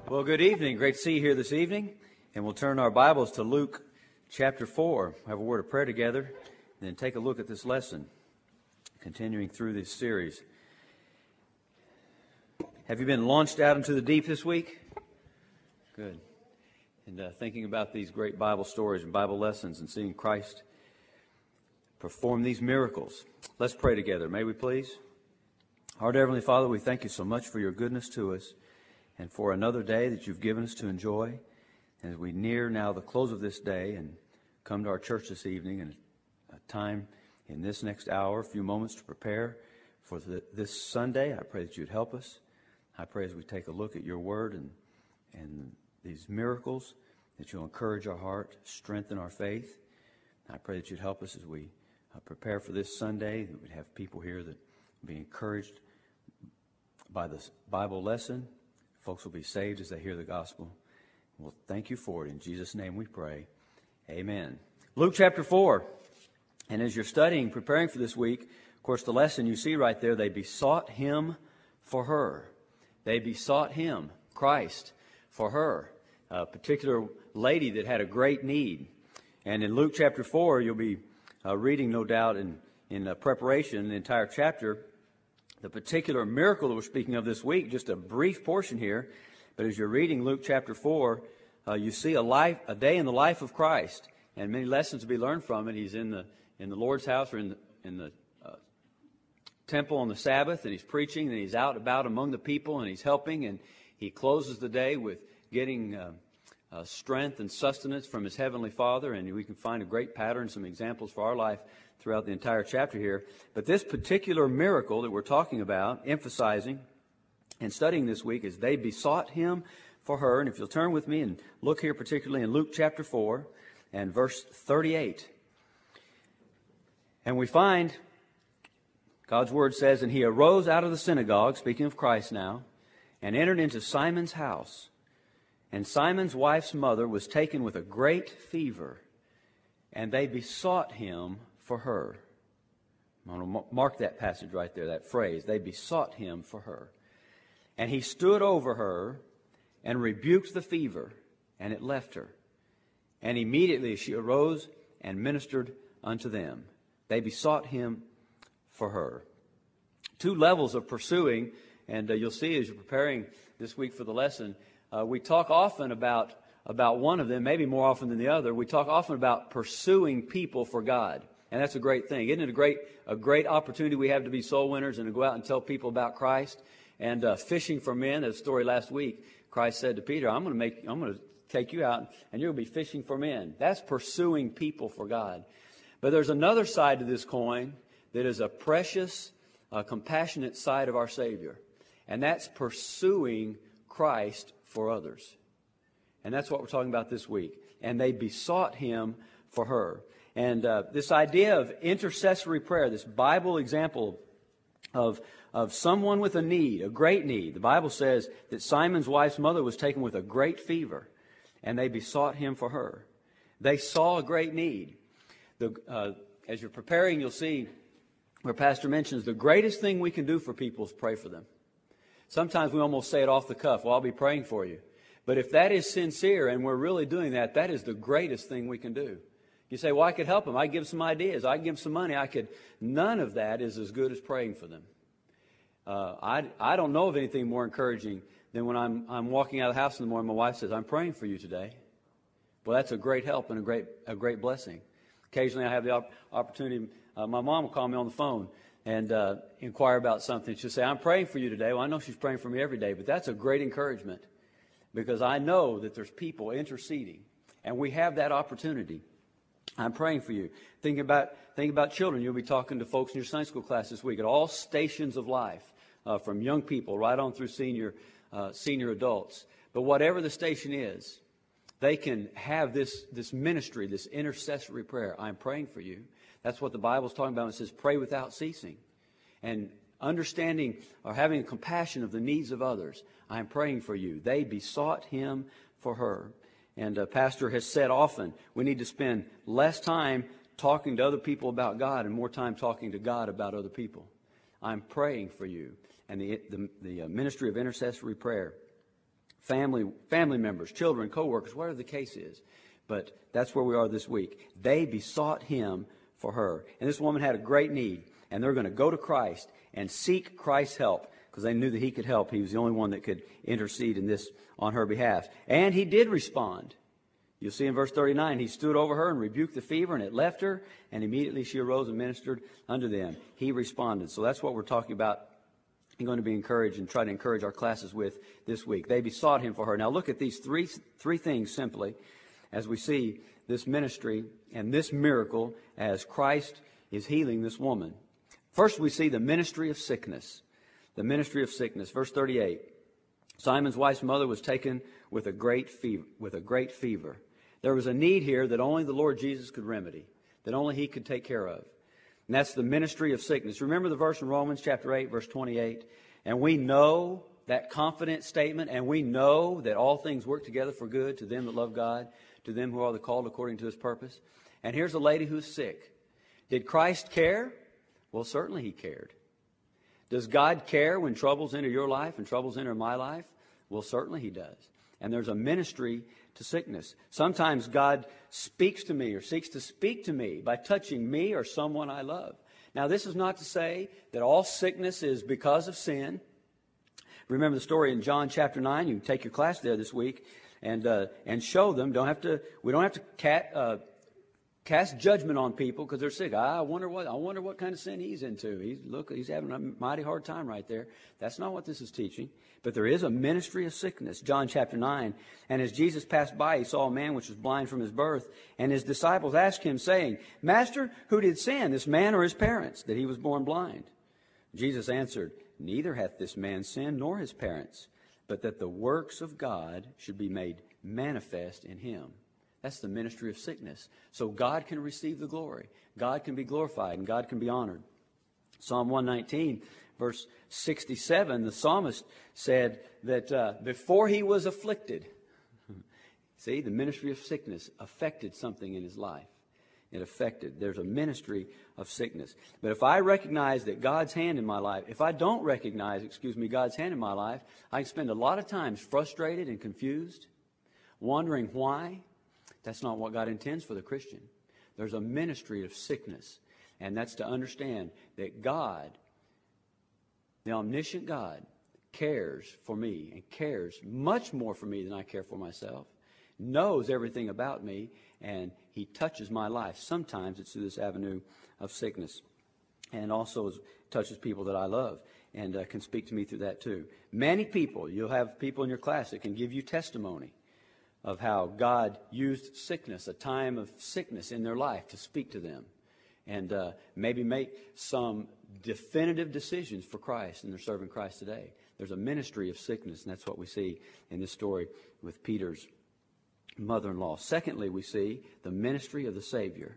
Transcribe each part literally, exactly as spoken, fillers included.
Well, good evening. Great to see you here this evening. And we'll turn our Bibles to Luke chapter four. We'll have a word of prayer together, and then take a look at this lesson, continuing through this series. Have you been launched out into the deep this week? Good. And uh, thinking about these great Bible stories and Bible lessons and seeing Christ perform these miracles. Let's pray together. May we please? Our dear Heavenly Father, we thank you so much for your goodness to us and for another day that you've given us to enjoy. As we near now the close of this day and come to our church this evening, and a time in this next hour, a few moments to prepare for the, this Sunday, I pray that you'd help us. I pray as we take a look at your word and, and these miracles, that you'll encourage our heart, strengthen our faith. I pray that you'd help us as we uh, prepare for this Sunday, that we'd have people here that will be encouraged by this Bible lesson. Folks will be saved as they hear the gospel. Well, thank you for it. In Jesus' name we pray. Amen. Luke chapter four. And as you're studying, preparing for this week, of course, the lesson you see right there, they besought him for her. They besought him, Christ, for her. A particular lady that had a great need. And in Luke chapter four, you'll be uh, reading, no doubt, in, in uh, preparation, the entire chapter, the particular miracle that we're speaking of this week, just a brief portion here. But as you're reading Luke chapter four, uh, you see a life, a day in the life of Christ, and many lessons to be learned from it. He's in the in the Lord's house, or in the in the uh, temple on the Sabbath, and he's preaching, and he's out about among the people, and he's helping, and he closes the day with getting uh, uh, strength and sustenance from his heavenly Father, and we can find a great pattern, some examples for our life throughout the entire chapter here. But this particular miracle that we're talking about, emphasizing and studying this week, is they besought him for her. And if you'll turn with me and look here particularly in Luke chapter four and verse thirty-eight. And we find God's word says, and he arose out of the synagogue, speaking of Christ now, and entered into Simon's house. And Simon's wife's mother was taken with a great fever, and they besought him for her. I'm going to mark that passage right there, that phrase. They besought him for her. And he stood over her and rebuked the fever, and it left her. And immediately she arose and ministered unto them. They besought him for her. Two levels of pursuing, and uh, you'll see as you're preparing this week for the lesson, uh, we talk often about, about one of them, maybe more often than the other. We talk often about pursuing people for God. And that's a great thing. Isn't it a great a great opportunity we have to be soul winners and to go out and tell people about Christ? And uh, fishing for men, that story last week, Christ said to Peter, I'm going to make, I'm going to take you out and you're going to be fishing for men. That's pursuing people for God. But there's another side to this coin that is a precious, uh, compassionate side of our Savior. And that's pursuing Christ for others. And that's what we're talking about this week. And they besought him for her. And uh, this idea of intercessory prayer, this Bible example of, of someone with a need, a great need. The Bible says that Simon's wife's mother was taken with a great fever, and they besought him for her. They saw a great need. The, uh, as you're preparing, you'll see where Pastor mentions the greatest thing we can do for people is pray for them. Sometimes we almost say it off the cuff, well, I'll be praying for you. But if that is sincere and we're really doing that, that is the greatest thing we can do. You say, well, I could help them. I give some ideas. I give them some money. I could. None of that is as good as praying for them. Uh, I, I don't know of anything more encouraging than when I'm, I'm walking out of the house in the morning, my wife says, I'm praying for you today. Well, that's a great help and a great a great blessing. Occasionally I have the op- opportunity, uh, my mom will call me on the phone and uh, inquire about something. She'll say, I'm praying for you today. Well, I know she's praying for me every day, but that's a great encouragement because I know that there's people interceding, and we have that opportunity. I'm praying for you. Think about think about children. You'll be talking to folks in your Sunday school class this week at all stations of life, uh, from young people right on through senior uh, senior adults. But whatever the station is, they can have this this ministry, this intercessory prayer. I'm praying for you. That's what the Bible's talking about. It says pray without ceasing, and understanding or having compassion of the needs of others. I'm praying for you. They besought him for her. And a pastor has said often, we need to spend less time talking to other people about God and more time talking to God about other people. I'm praying for you. And the, the, the ministry of intercessory prayer family, family members, children, co-workers, whatever the case is. But that's where we are this week. They besought him for her. And this woman had a great need. And they're going to go to Christ and seek Christ's help because they knew that he could help. He was the only one that could intercede in this on her behalf. And he did respond. You'll see in verse thirty-nine, he stood over her and rebuked the fever, and it left her, and immediately she arose and ministered unto them. He responded. So that's what we're talking about. I'm going to be encouraged and try to encourage our classes with this week. They besought him for her. Now look at these three three things simply as we see this ministry and this miracle as Christ is healing this woman. First, we see the ministry of sickness. The ministry of sickness. Verse thirty-eight. Simon's wife's mother was taken with a great fever. With a great fever. There was a need here that only the Lord Jesus could remedy, that only he could take care of. And that's the ministry of sickness. Remember the verse in Romans chapter eight, verse twenty-eight? And we know that confident statement, and we know that all things work together for good to them that love God, to them who are the called according to his purpose. And here's a lady who's sick. Did Christ care? Well, certainly he cared. Does God care when troubles enter your life and troubles enter my life? Well, certainly he does. And there's a ministry to sickness. Sometimes God speaks to me or seeks to speak to me by touching me or someone I love. Now, this is not to say that all sickness is because of sin. Remember the story in John chapter nine. You can take your class there this week and uh, and show them. Don't have to. We don't have to cat, uh, cast judgment on people because they're sick. I wonder what I wonder what kind of sin he's into. He's look. He's having a mighty hard time right there. That's not what this is teaching. But there is a ministry of sickness. John chapter nine. And as Jesus passed by, he saw a man which was blind from his birth. And his disciples asked him, saying, Master, who did sin, this man or his parents, that he was born blind? Jesus answered, Neither hath this man sinned nor his parents, but that the works of God should be made manifest in him. That's the ministry of sickness. So God can receive the glory. God can be glorified and God can be honored. Psalm one nineteen, verse sixty-seven, the psalmist said that uh, before he was afflicted, see, the ministry of sickness affected something in his life. It affected. There's a ministry of sickness. But if I recognize that God's hand in my life, if I don't recognize, excuse me, God's hand in my life, I can spend a lot of times frustrated and confused, wondering why. That's not what God intends for the Christian. There's a ministry of sickness. And that's to understand that God, the omniscient God, cares for me and cares much more for me than I care for myself, knows everything about me, and he touches my life. Sometimes it's through this avenue of sickness, and also touches people that I love and uh, can speak to me through that too. Many people, you'll have people in your class that can give you testimony of how God used sickness, a time of sickness in their life, to speak to them and uh, maybe make some definitive decisions for Christ, and they're serving Christ today. There's a ministry of sickness, and that's what we see in this story with Peter's mother-in-law. Secondly, we see the ministry of the Savior.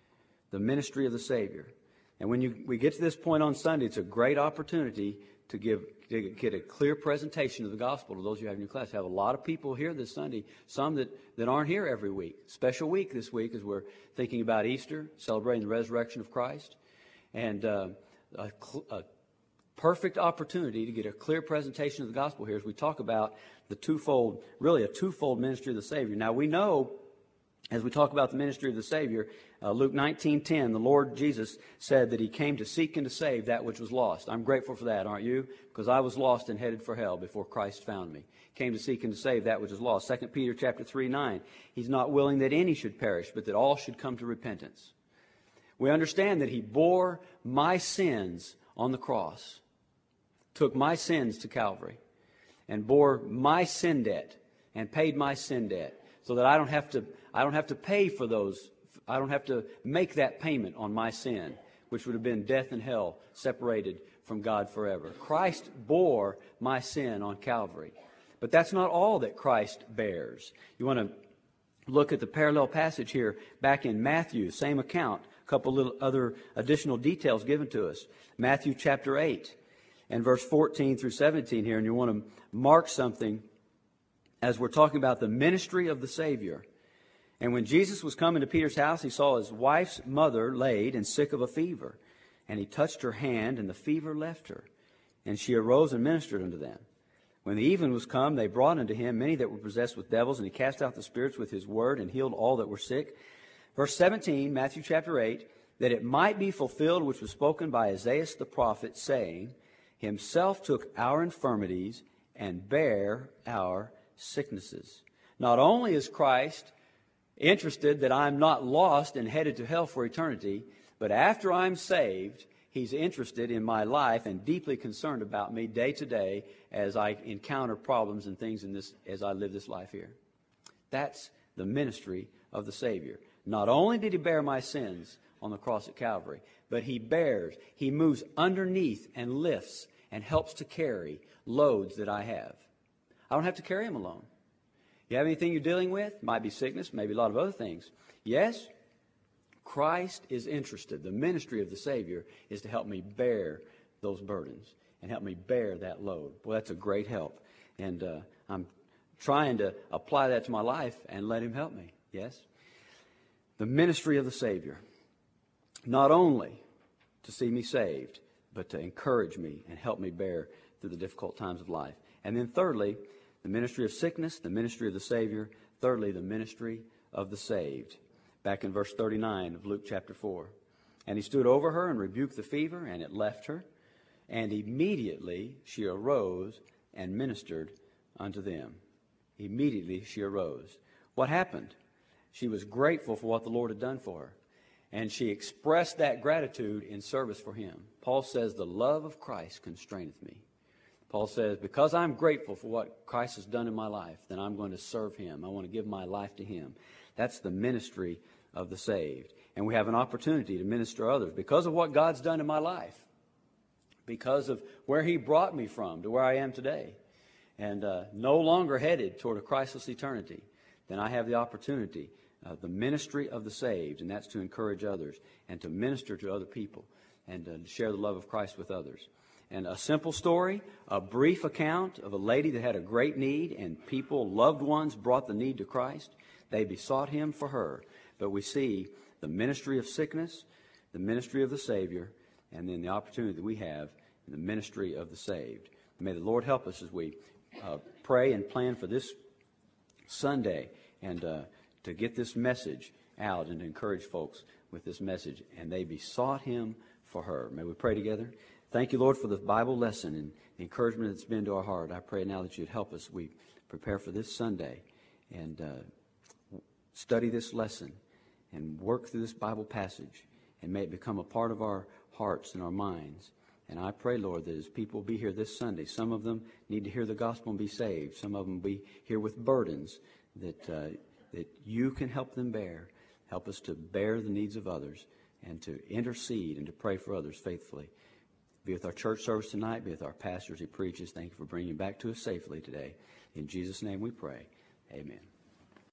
The ministry of the Savior. And when you, we get to this point on Sunday, it's a great opportunity to give to get a clear presentation of the gospel to those you have in your class. We have a lot of people here this Sunday, some that, that aren't here every week. Special week this week as we're thinking about Easter, celebrating the resurrection of Christ. And uh, a, a perfect opportunity to get a clear presentation of the gospel here as we talk about the twofold, really a twofold ministry of the Savior. Now we know, as we talk about the ministry of the Savior, uh, Luke nineteen ten, the Lord Jesus said that he came to seek and to save that which was lost. I'm grateful for that, aren't you? Because I was lost and headed for hell before Christ found me. Came to seek and to save that which is lost. Second Peter chapter three nine, he's not willing that any should perish, but that all should come to repentance. We understand that he bore my sins on the cross, took my sins to Calvary, and bore my sin debt and paid my sin debt, so that I don't have to I don't have to pay for those. I don't have to make that payment on my sin, which would have been death and hell, separated from God forever. Christ bore my sin on Calvary. But that's not all that Christ bears. You want to look at the parallel passage here back in Matthew, same account, a couple little other additional details given to us. Matthew chapter eight and verse fourteen through seventeen here, and you want to mark something as we're talking about the ministry of the Savior. And when Jesus was coming to Peter's house, he saw his wife's mother laid and sick of a fever. And he touched her hand, and the fever left her. And she arose and ministered unto them. When the even was come, they brought unto him many that were possessed with devils, and he cast out the spirits with his word and healed all that were sick. Verse seventeen, Matthew chapter eight, that it might be fulfilled which was spoken by Isaiah the prophet, saying, Himself took our infirmities and bare our sicknesses. Not only is Christ interested that I'm not lost and headed to hell for eternity, but after I'm saved, He's interested in my life and deeply concerned about me day to day as I encounter problems and things in this, as I live this life here. That's the ministry of the Savior. Not only did He bear my sins on the cross at Calvary, but He bears, He moves underneath and lifts and helps to carry loads that I have. I don't have to carry them alone. You have anything you're dealing with? Might be sickness, maybe a lot of other things. Yes, Christ is interested. The ministry of the Savior is to help me bear those burdens and help me bear that load. Well, that's a great help. And uh, I'm trying to apply that to my life and let Him help me. Yes? The ministry of the Savior. Not only to see me saved, but to encourage me and help me bear through the difficult times of life. And then thirdly, the ministry of sickness, the ministry of the Savior. Thirdly, the ministry of the saved. Back in verse thirty-nine of Luke chapter four. And he stood over her and rebuked the fever, and it left her. And immediately she arose and ministered unto them. Immediately she arose. What happened? She was grateful for what the Lord had done for her. And she expressed that gratitude in service for Him. Paul says, the love of Christ constraineth me. Paul says, because I'm grateful for what Christ has done in my life, then I'm going to serve Him. I want to give my life to Him. That's the ministry of the saved. And we have an opportunity to minister to others because of what God's done in my life, because of where He brought me from to where I am today, and uh, no longer headed toward a Christless eternity. Then I have the opportunity, uh, the ministry of the saved, and that's to encourage others and to minister to other people and uh, to share the love of Christ with others. And a simple story, a brief account of a lady that had a great need, and people, loved ones, brought the need to Christ. They besought Him for her. But we see the ministry of sickness, the ministry of the Savior, and then the opportunity that we have in the ministry of the saved. May the Lord help us as we uh, pray and plan for this Sunday and uh, to get this message out and to encourage folks with this message. And they besought Him for her. May we pray together? Thank you, Lord, for the Bible lesson and the encouragement that's been to our heart. I pray now that You'd help us. We prepare for this Sunday and uh, study this lesson and work through this Bible passage, and may it become a part of our hearts and our minds. And I pray, Lord, that as people be here this Sunday, some of them need to hear the gospel and be saved. Some of them be here with burdens that uh, that You can help them bear. Help us to bear the needs of others and to intercede and to pray for others faithfully. Be with our church service tonight. Be with our pastor as he preaches. Thank You for bringing him back to us safely today. In Jesus' name we pray. Amen.